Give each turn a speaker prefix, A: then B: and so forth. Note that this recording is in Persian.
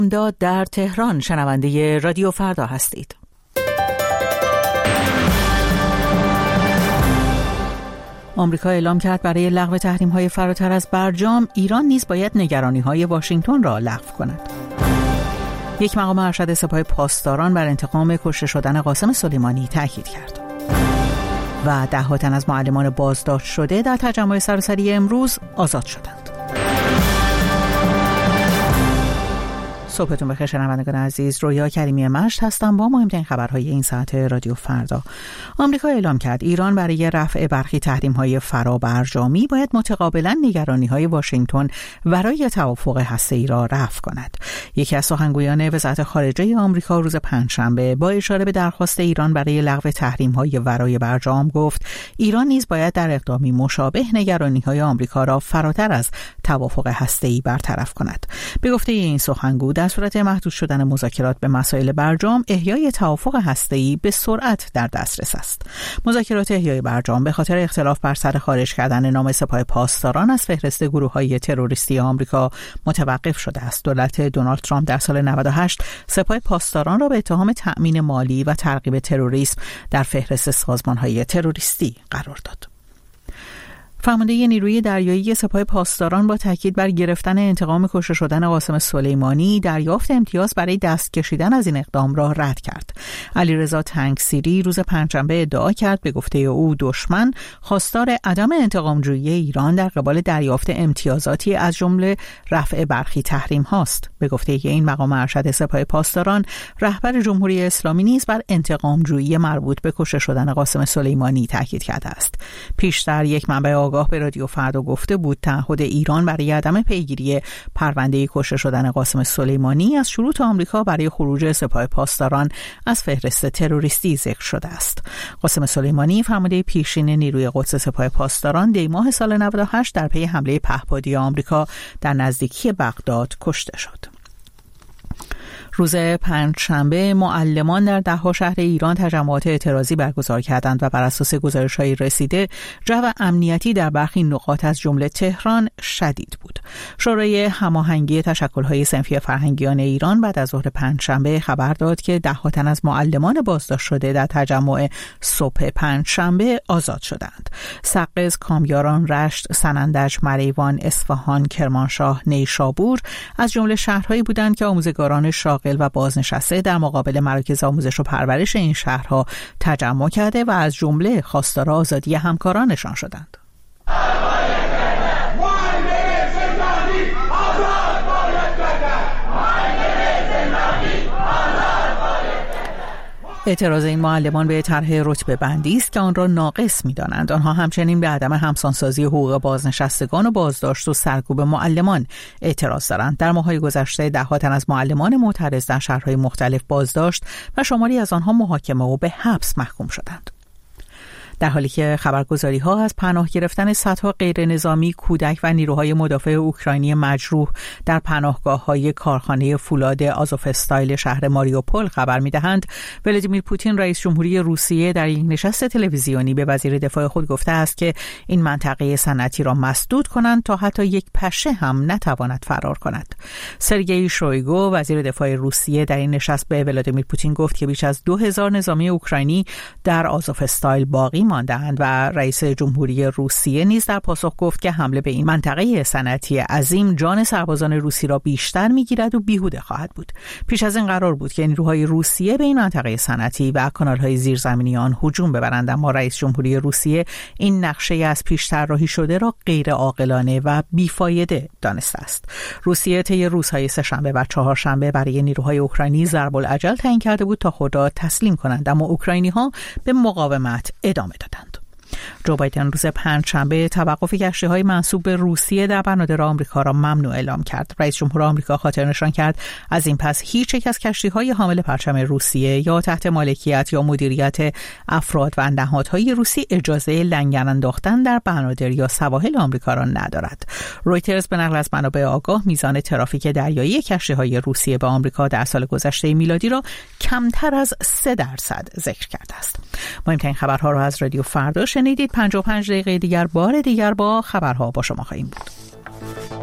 A: داد در تهران شنونده رادیو فردا هستید. آمریکا اعلام کرد برای لغو تحریم‌های فراتر از برجام، ایران نیز باید نگرانی‌های واشنگتن را لغو کند. یک مقام ارشد سپاه پاسداران بر انتقام کشته شدن قاسم سلیمانی تاکید کرد. و ده‌ها تن از معلمان بازداشت شده در تجمع سراسری امروز آزاد شدند. صبحتون بخیر شنوندگان عزیز، رویا کریمی مشت هستم با مهمترین خبرهای این ساعت رادیو فردا. آمریکا اعلام کرد ایران برای رفع برخی تحریم‌های فرابرجامی باید متقابلا نگرانی‌های واشنگتن ورای توافق هسته‌ای را رفع کند. یکی از سخنگویان وزارت خارجه آمریکا روز پنجشنبه با اشاره به درخواست ایران برای لغو تحریم‌های ورای برجام گفت ایران نیز باید در اقدامی مشابه نگرانی‌های آمریکا را فراتر از توافق هسته‌ای برطرف کند. به گفته این سخنگو در صورت محدود شدن مذاکرات به مسائل برجام، احیای توافق هسته‌ای به سرعت در دسترس است. مذاکرات احیای برجام به خاطر اختلاف بر سر خارج کردن نام سپاه پاسداران از فهرست گروه‌های تروریستی آمریکا متوقف شده است. دولت دونالد ترامپ در سال 98 سپاه پاسداران را به اتهام تأمین مالی و ترغیب تروریسم در فهرست سازمان‌های تروریستی قرار داد. فرمانده نیروی دریایی سپاه پاسداران با تاکید بر گرفتن انتقام کشته شدن قاسم سلیمانی دریافت امتیاز برای دست کشیدن از این اقدام را رد کرد. علیرضا تنگسیری روز پنجشنبه ادعا کرد به گفته او دشمن خواستار عدم انتقامجویی ایران در قبال دریافت امتیازاتی از جمله رفع برخی تحریم هاست. به گفته این مقام ارشد سپاه پاسداران، رهبر جمهوری اسلامی نیز بر انتقامجویی مربوط به کشته شدن قاسم سلیمانی تاکید کرده است. پیشتر یک منبع آگاه به رادیو فردا گفته بود تعهد ایران برای عدم پیگیری پرونده کشته شدن قاسم سلیمانی از شروط آمریکا برای خروج سپاه پاسداران از فهرست تروریستی ذکر شده است. قاسم سلیمانی فرمانده پیشین نیروی قدس سپاه پاسداران دی ماه سال 98 در پی حمله پهپادی آمریکا در نزدیکی بغداد کشته شد. روز پنجشنبه معلمان در ده‌ها شهر ایران تجمعات اعتراضی برگزار کردند و بر اساس گزارش‌های رسیده جو امنیتی در برخی نقاط از جمله تهران شدید بود. شورای هماهنگی تشکل‌های صنفی فرهنگیان ایران بعد از ظهر پنجشنبه خبر داد که ده‌ها تن از معلمان بازداشت شده در تجمع صبح پنجشنبه آزاد شدند. سقز، کامیاران، رشت، سنندج، مریوان، اصفهان، کرمانشاه، نیشابور از جمله شهرهایی بودند که آموزگاران شاغل و بازنشسته در مقابل مراکز آموزش و پرورش این شهرها تجمع کرده و از جمله خواستار آزادی همکارانشان شدند. اعتراض این معلمان به طرح رتبه بندی است که آن را ناقص می‌دانند. آنها همچنین به عدم همسانسازی حقوق بازنشستگان و بازداشت و سرکوب معلمان اعتراض دارند. در ماه‌های گذشته ده‌ها تن از معلمان معترض در شهرهای مختلف بازداشت و شماری از آنها محاکمه و به حبس محکوم شدند. در حالی که خبرگزاری‌ها از پناه گرفتن صدها غیر نظامی، کودک و نیروهای مدافع اوکراینی مجروح در پناهگاه‌های کارخانه فولاد آزوفستایل شهر ماریوپول خبر می‌دهند، ولادیمیر پوتین رئیس جمهوری روسیه در یک نشست تلویزیونی به وزیر دفاع خود گفته است که این منطقه صنعتی را مسدود کنند تا حتی یک پشه هم نتواند فرار کند. سرگئی شویگو وزیر دفاع روسیه در این نشست به ولادیمیر پوتین گفت که بیش از 2000 نظامی اوکراینی در آزوفستایل باقی مانده‌اند و رئیس جمهوری روسیه نیز در پاسخ گفت که حمله به این منطقه صنعتی عظیم جان سربازان روسی را بیشتر می‌گیرد و بیهوده خواهد بود. پیش از این قرار بود که نیروهای روسیه به این منطقه صنعتی و کانال‌های زیرزمینی آن هجوم ببرند، اما رئیس جمهوری روسیه این نقشه از پیش طراحی شده را غیر عاقلانه و بیفایده دانسته است. روسیه طی روزهای سه‌شنبه و چهارشنبه برای نیروهای اوکراینی ضرب العجل تعیین کرده بود تا خود را تسلیم کنند، اما اوکراینی‌ها به مقاومت ادامه دادند. جو بایدن روز پنجشنبه توقف کشتی‌های منسوب به روسیه در بنادر آمریکا را ممنوع اعلام کرد. رئیس جمهور آمریکا خاطر نشان کرد از این پس هیچ یک از کشتی‌های حامل پرچم روسیه یا تحت مالکیت یا مدیریت افراد و نهادهای روسی اجازه لنگر انداختن در بنادر یا سواحل آمریکا را ندارد. رویترز به نقل از منابع آگاه میزان ترافیک دریایی کشتی‌های روسیه به آمریکا در سال گذشته میلادی را کمتر از 3% ذکر کرده است. مهمترین خبرها را از رادیو فردا شنیدید. 55 دقیقه دیگر بار دیگر با خبرها با شما خواهیم بود.